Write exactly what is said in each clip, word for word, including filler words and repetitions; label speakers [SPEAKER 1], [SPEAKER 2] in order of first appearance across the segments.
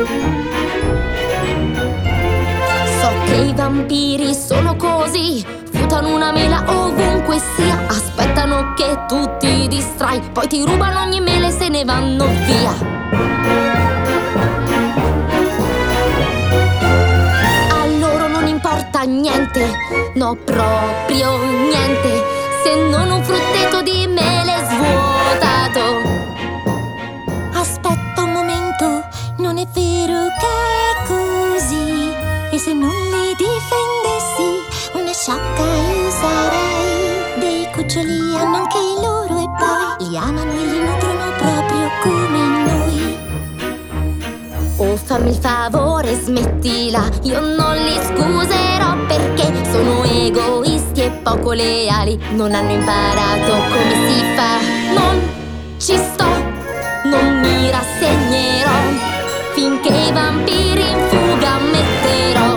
[SPEAKER 1] So che i vampiri sono così, fiutano una mela ovunque sia. Aspettano che tu ti distrai, poi ti rubano ogni mela e se ne vanno via. A loro non importa niente, no proprio niente, se non un frutteto di mele svuotato.
[SPEAKER 2] Aspetta un momento, non è vero che è così. E se non li difendessi, una sciocca io sarei. Dei cuccioli hanno anche loro e poi li amano e li nutrono proprio come noi.
[SPEAKER 1] Oh, fammi il favore, smettila, io non li scuserò perché sono egoisti e poco leali. Non hanno imparato come si fa. Non ci sto, non mi rassegnerò finché i vampiri in fuga metterò.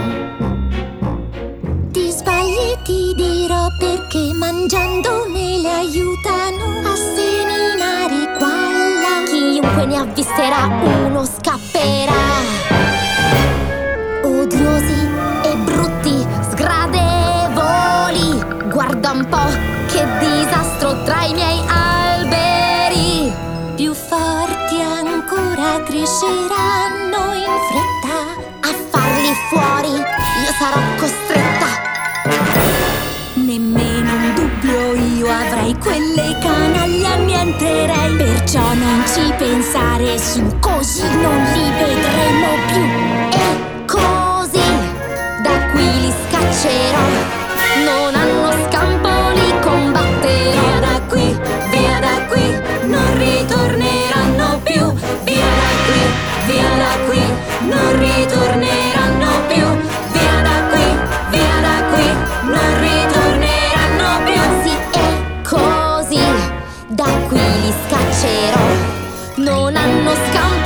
[SPEAKER 2] Ti sbagli e ti dirò perché mangiando mele aiutano a seminare qua e là.
[SPEAKER 1] Chiunque ne avvisterà uno scapperà. Odiosi e brutti, sgradevoli, guarda un po' che disastro tra i miei alberi.
[SPEAKER 2] Più forti ancora cresceranno in fretta.
[SPEAKER 1] A farli fuori io sarò costretta.
[SPEAKER 2] Nemmeno un dubbio io avrei, quelle canaglie annienterei. Perciò non ci pensare su, così non li vedremo più.
[SPEAKER 1] E così da qui li scaccerò, non hanno scampo, li combatterò.
[SPEAKER 2] Via da qui, via da qui, non ritorneranno più. Via da qui, via da qui, non ritorneranno più. Via da qui, via da qui, non ritorneranno più.
[SPEAKER 1] Sì, e così da qui li scaccerò, non hanno scampo.